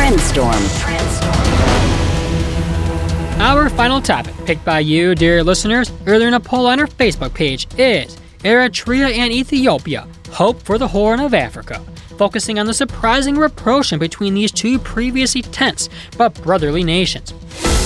Trendstorm. Our final topic, picked by you, dear listeners, earlier in a poll on our Facebook page, is Eritrea and Ethiopia, hope for the Horn of Africa, focusing on the surprising rapprochement between these two previously tense but brotherly nations.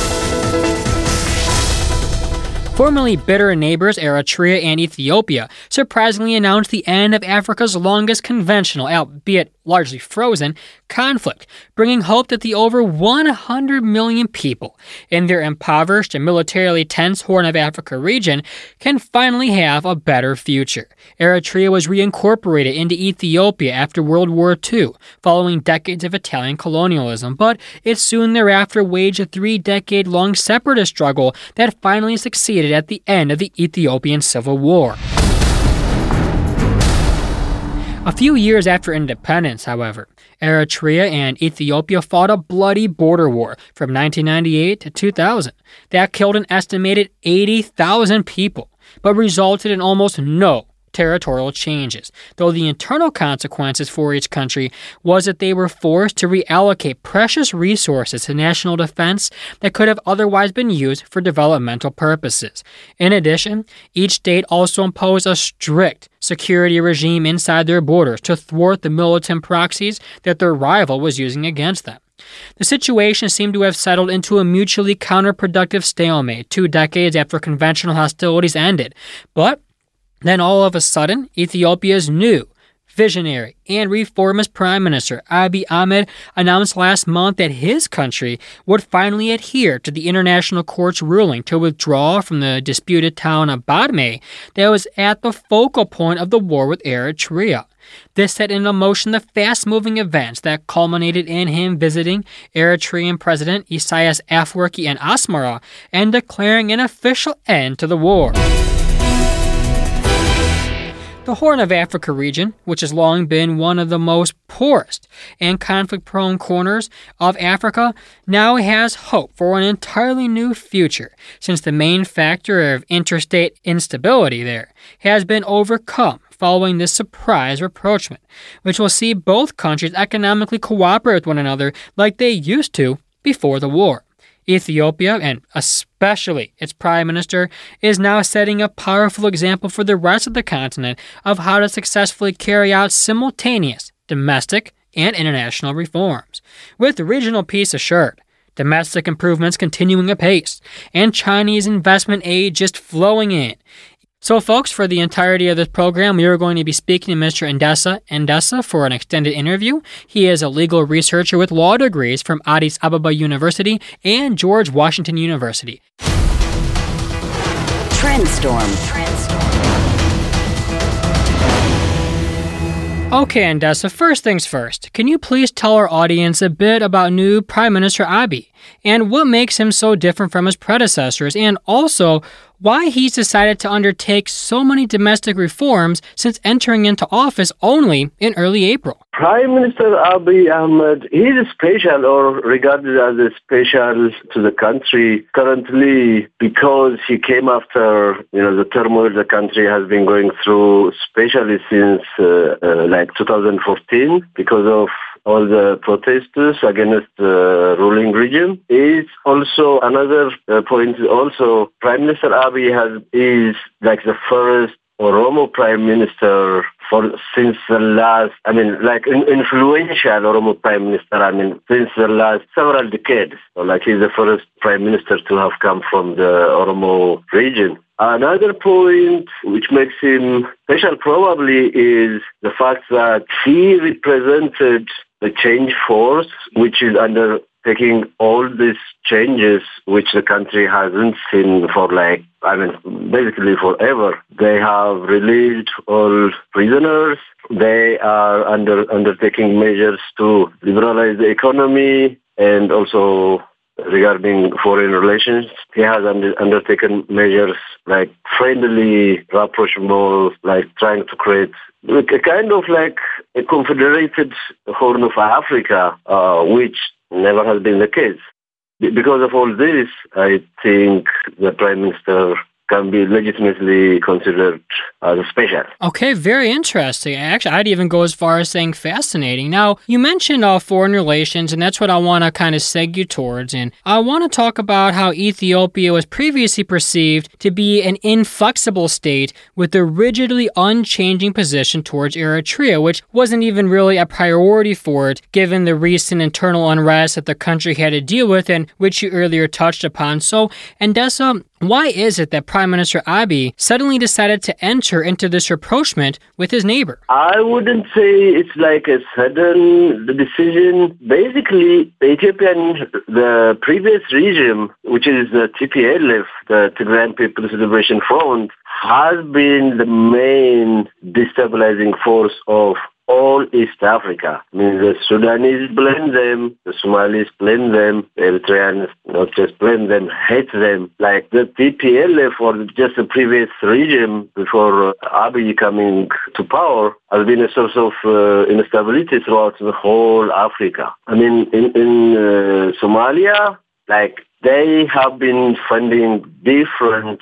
Formerly bitter neighbors Eritrea and Ethiopia surprisingly announced the end of Africa's longest conventional, albeit largely frozen, conflict, bringing hope that the over 100 million people in their impoverished and militarily tense Horn of Africa region can finally have a better future. Eritrea was reincorporated into Ethiopia after World War II, following decades of Italian colonialism, but it soon thereafter waged a 3-decade-long separatist struggle that finally succeeded at the end of the Ethiopian Civil War. A few years after independence, however, Eritrea and Ethiopia fought a bloody border war from 1998 to 2000 that killed an estimated 80,000 people, but resulted in almost no territorial changes, though the internal consequences for each country was that they were forced to reallocate precious resources to national defense that could have otherwise been used for developmental purposes. In addition, each state also imposed a strict security regime inside their borders to thwart the militant proxies that their rival was using against them. The situation seemed to have settled into a mutually counterproductive stalemate 2 decades after conventional hostilities ended, but then all of a sudden, Ethiopia's new, visionary, and reformist Prime Minister Abiy Ahmed announced last month that his country would finally adhere to the International Court's ruling to withdraw from the disputed town of Badme that was at the focal point of the war with Eritrea. This set into motion the fast-moving events that culminated in him visiting Eritrean President Isaias Afwerki in Asmara and declaring an official end to the war. The Horn of Africa region, which has long been one of the most poorest and conflict-prone corners of Africa, now has hope for an entirely new future, since the main factor of interstate instability there has been overcome following this surprise rapprochement, which will see both countries economically cooperate with one another like they used to before the war. Ethiopia, and especially its prime minister, is now setting a powerful example for the rest of the continent of how to successfully carry out simultaneous domestic and international reforms. With regional peace assured, domestic improvements continuing apace, and Chinese investment aid just flowing in. So, folks, for the entirety of this program, we are going to be speaking to Mr. Ndessa for an extended interview. He is a legal researcher with law degrees from Addis Ababa University and George Washington University. Trendstorm. Okay, Ndessa, first things first. Can you please tell our audience a bit about new Prime Minister Abiy and what makes him so different from his predecessors, and also why he's decided to undertake so many domestic reforms since entering into office only in early April? Prime Minister Abiy Ahmed, he is special or regarded as a special to the country currently because he came after, the turmoil the country has been going through, especially since 2014 because of all the protesters against the ruling regime. It's also another point. Also, Prime Minister Abiy is like the first Oromo Prime Minister since the last, influential Oromo Prime Minister, since the last several decades. He's the first Prime Minister to have come from the Oromo region. Another point which makes him special probably is the fact that he represented the change force, which is undertaking all these changes which the country hasn't seen for basically forever. They have released all prisoners. They are undertaking measures to liberalize the economy, and also regarding foreign relations, he has undertaken measures like friendly rapprochement, trying to create a kind of a confederated Horn of Africa, which never has been the case. Because of all this, I think the Prime Minister can be legitimately considered as special. Okay, very interesting. Actually, I'd even go as far as saying fascinating. Now, you mentioned foreign relations, and that's what I want to kind of seg you towards. And I want to talk about how Ethiopia was previously perceived to be an inflexible state with a rigidly unchanging position towards Eritrea, which wasn't even really a priority for it, given the recent internal unrest that the country had to deal with and which you earlier touched upon. So, Ndessa, why is it that Prime Minister Abiy suddenly decided to enter into this rapprochement with his neighbor? I wouldn't say it's like a sudden decision. Basically, the previous regime, which is the TPLF, the Tigrayan People's Liberation Front, has been the main destabilizing force of all East Africa. I mean, the Sudanese blame them, the Somalis blame them, the Eritreans not just blame them, hate them. Like the TPLF or just the previous regime before Abiy coming to power has been a source of instability throughout the whole Africa. I mean, in Somalia, like they have been funding different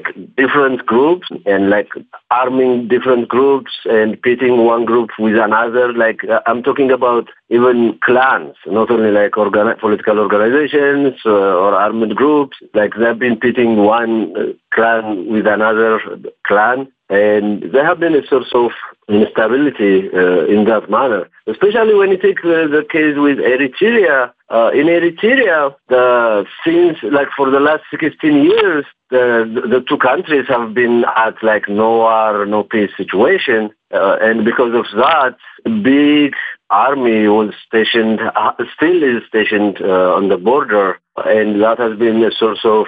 groups and like arming different groups and pitting one group with another. Like I'm talking about even clans, not only like political organizations or armed groups. Like they've been pitting one clan with another clan, and they have been a source of instability in that manner. Especially when you take the case with Eritrea. In Eritrea, since like for the last 16 years, the two countries have been at like no war, no peace situation, and because of that, big army was stationed, still is stationed on the border, and that has been a source of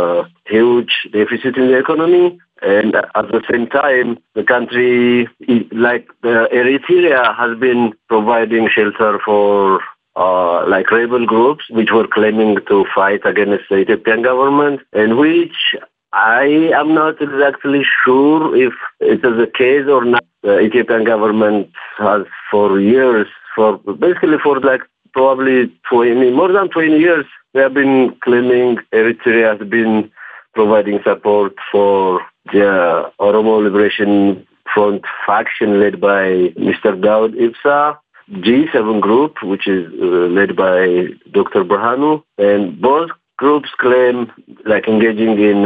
huge deficit in the economy. And at the same time, the country, like Eritrea, has been providing shelter for like rebel groups which were claiming to fight against the Ethiopian government, and which I am not exactly sure if it is the case or not. The Ethiopian government has for years, basically for like probably more than 20 years, they have been claiming Eritrea has been providing support for the Oromo Liberation Front faction led by Mr. Daud Ibsa, G7 group, which is led by Dr. Burhanu, and both groups claim like engaging in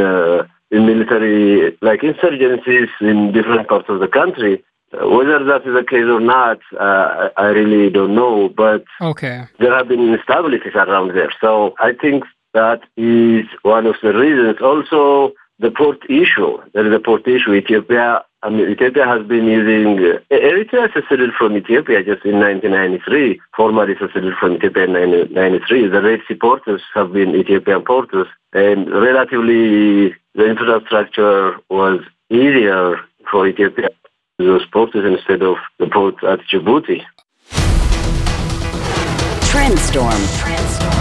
military like insurgencies in different parts of the country. Whether that is the case or not, I really don't know, but there have been instabilities around there. So I think that is one of the reasons. Also, the port issue. There is a port issue. Ethiopia has been using... Eritrea seceded from Ethiopia just in 1993, formally seceded from Ethiopia in 1993. The Red Sea ports have been Ethiopian ports, and relatively the infrastructure was easier for Ethiopia those ports instead of the ports at Djibouti. Trendstorm.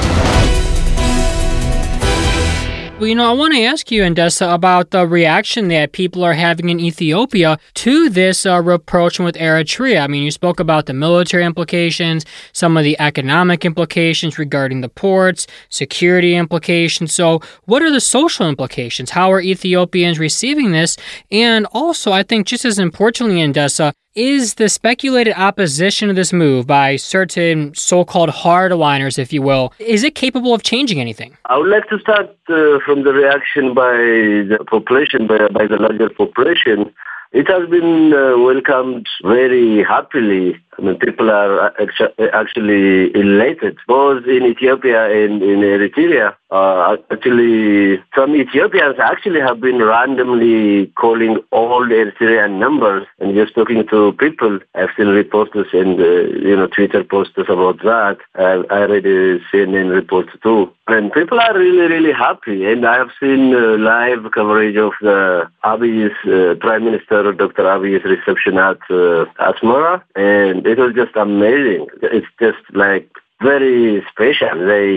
Well, I want to ask you, Ndessa, about the reaction that people are having in Ethiopia to this rapprochement with Eritrea. I mean, you spoke about the military implications, some of the economic implications regarding the ports, security implications. So what are the social implications? How are Ethiopians receiving this? And also, I think just as importantly, Ndessa, is the speculated opposition to this move by certain so-called hardliners, if you will, is it capable of changing anything? I would like to start from the reaction by the population, by the larger population. It has been welcomed very happily. I mean, people are actually elated, both in Ethiopia and in Eritrea. Actually, some Ethiopians actually have been randomly calling all the Eritrean numbers and just talking to people. I've seen reports and Twitter posts about that. I read a CNN report too, and people are really, really happy. And I have seen live coverage of the Abiy's Prime Minister Dr. Abiy's reception at Asmara, and it was just amazing. It's just like very special.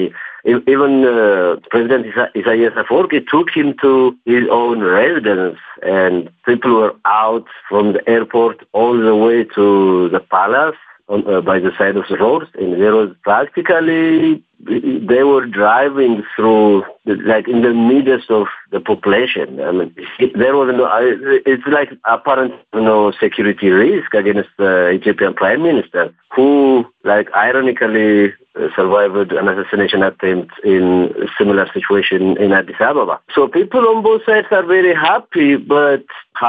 Even President Isaias Afwerki took him to his own residence, and people were out from the airport all the way to the palace. by the side of the roads, and there was practically they were driving through like in the midst of the population. I mean, there was no. It's like apparent security risk against the Ethiopian Prime Minister, who like ironically survived an assassination attempt in a similar situation in Addis Ababa. So people on both sides are very happy, but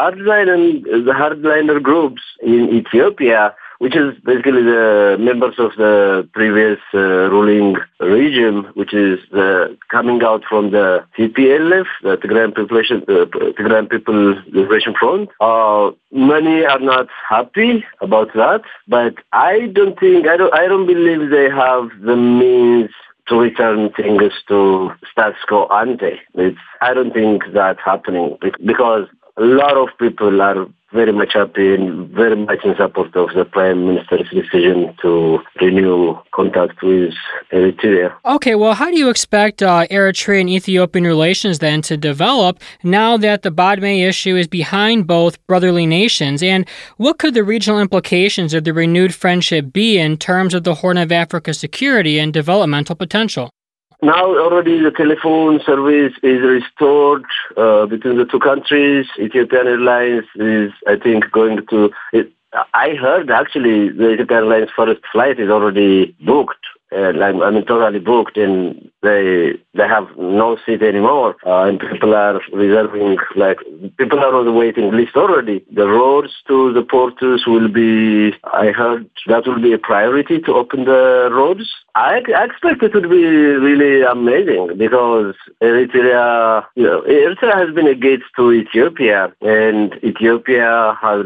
the hardliner groups in Ethiopia, which is basically the members of the previous ruling regime, which is coming out from the TPLF, the Tigrayan People Liberation Front. Many are not happy about that, but I don't believe they have the means to return things to status quo ante. I don't think that's happening because a lot of people are very much happy and very much in support of the Prime Minister's decision to renew contact with Eritrea. Okay, well, how do you expect Eritrea and Ethiopian relations then to develop now that the Badme issue is behind both brotherly nations? And what could the regional implications of the renewed friendship be in terms of the Horn of Africa security and developmental potential? Now already the telephone service is restored between the two countries. Ethiopian Airlines is, I think, going to... I heard actually the Ethiopian Airlines first flight is already booked. Totally booked, and they have no seat anymore. And people are reserving, people are on the waiting list already. The roads to the ports will be, I heard that will be a priority to open the roads. I expect it would be really amazing because Eritrea has been a gate to Ethiopia, and Ethiopia has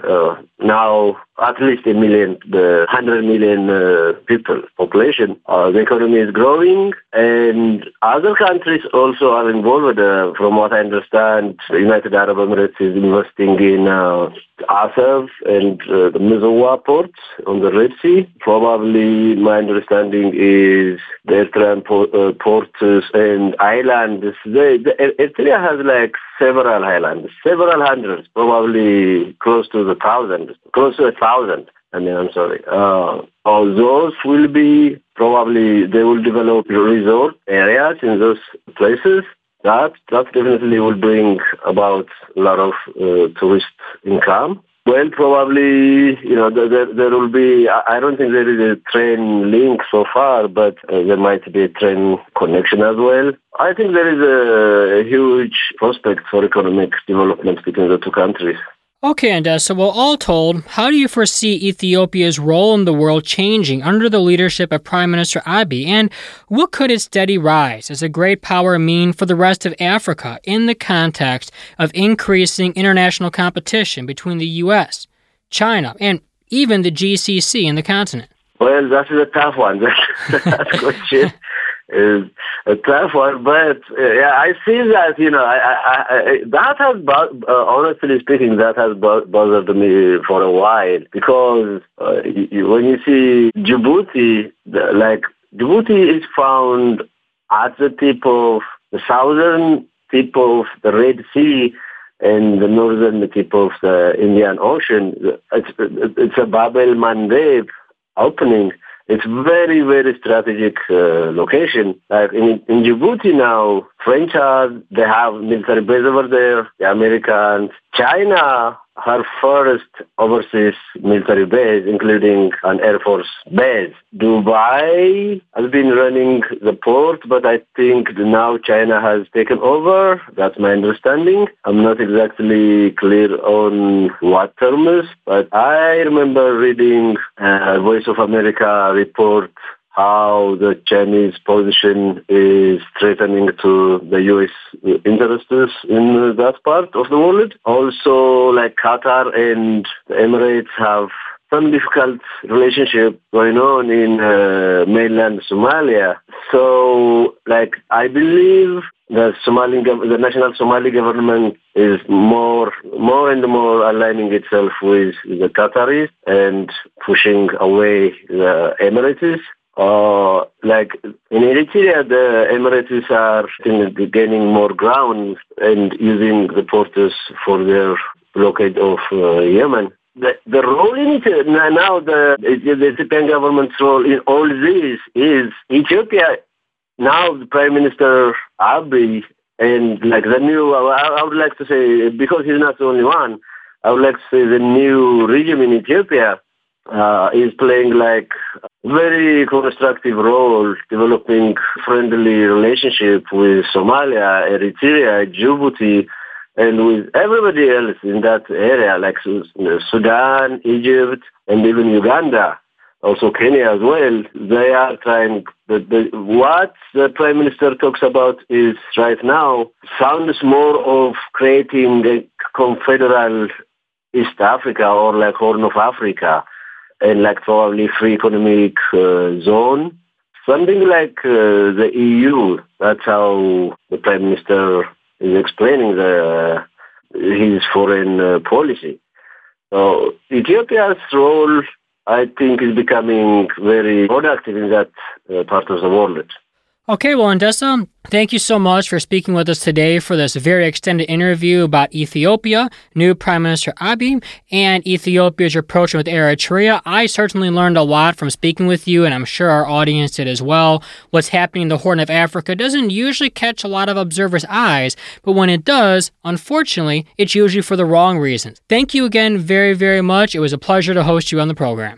now at least 100 million people population. The economy is growing, and other countries also are involved. From what I understand, the United Arab Emirates is investing in Asaf and the Mizowa ports on the Red Sea. Probably, my understanding is the Eritrean ports and islands. Eritrea has several islands, several hundreds, probably close to 1,000. Those will be probably, they will develop resort areas in those places. That definitely will bring about a lot of tourist income. Well, probably, there will be, I don't think there is a train link so far, but there might be a train connection as well. I think there is a huge prospect for economic development between the two countries. Okay, and so all told, how do you foresee Ethiopia's role in the world changing under the leadership of Prime Minister Abiy, and what could its steady rise as a great power mean for the rest of Africa in the context of increasing international competition between the U.S., China, and even the GCC in the continent? Well, that is a tough one. That question is a tough one, but I see that, that has, honestly speaking, that has bothered me for a while, because when you see Djibouti, Djibouti is found at the tip of the southern tip of the Red Sea and the northern tip of the Indian Ocean. It's a Bab el-Mandeb opening. It's very, very strategic location. In Djibouti now, French they have military base over there. The Americans, China, her first overseas military base, including an Air Force base. Dubai has been running the port, but I think now China has taken over. That's my understanding. I'm not exactly clear on what terms, but I remember reading Voice of America report how the Chinese position is threatening to the U.S. interests in that part of the world. Also, Qatar and the Emirates have some difficult relationship going on in mainland Somalia. So, I believe the national Somali government is more and more aligning itself with the Qataris and pushing away the Emirates. In Eritrea, the Emirates are gaining more ground and using the ports for their blockade of Yemen. the role in it now, the Ethiopian government's role in all this is Ethiopia. Now the Prime Minister Abiy and like the new, I would like to say, because he's not the only one, I would like to say the new regime in Ethiopia is playing like very constructive role, developing friendly relationship with Somalia, Eritrea, Djibouti, and with everybody else in that area, like Sudan, Egypt, and even Uganda, also Kenya as well. They are trying, what the Prime Minister talks about is right now sounds more of creating a confederal East Africa or like Horn of Africa, and like probably free economic zone, something like the EU. That's how the Prime Minister is explaining his foreign policy. So Ethiopia's role, I think, is becoming very productive in that part of the world. Okay, well, Ndessa, thank you so much for speaking with us today for this very extended interview about Ethiopia, new Prime Minister Abiy, and Ethiopia's approach with Eritrea. I certainly learned a lot from speaking with you, and I'm sure our audience did as well. What's happening in the Horn of Africa doesn't usually catch a lot of observers' eyes, but when it does, unfortunately, it's usually for the wrong reasons. Thank you again very, very much. It was a pleasure to host you on the program.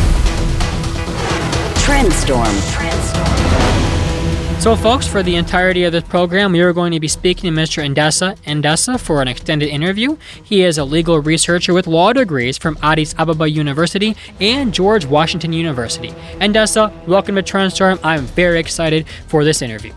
Trendstorm. So, folks, for the entirety of this program, we are going to be speaking to Mr. Ndessa for an extended interview. He is a legal researcher with law degrees from Addis Ababa University and George Washington University. Ndessa, welcome to Trendstorm. I'm very excited for this interview.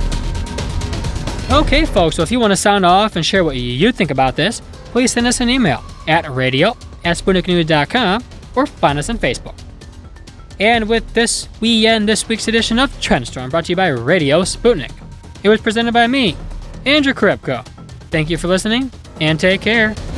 Okay, folks, so if you want to sound off and share what you think about this, please send us an email at radio@sputniknews.com or find us on Facebook. And with this, we end this week's edition of Trendstorm, brought to you by Radio Sputnik. It was presented by me, Andrew Kripko. Thank you for listening, and take care.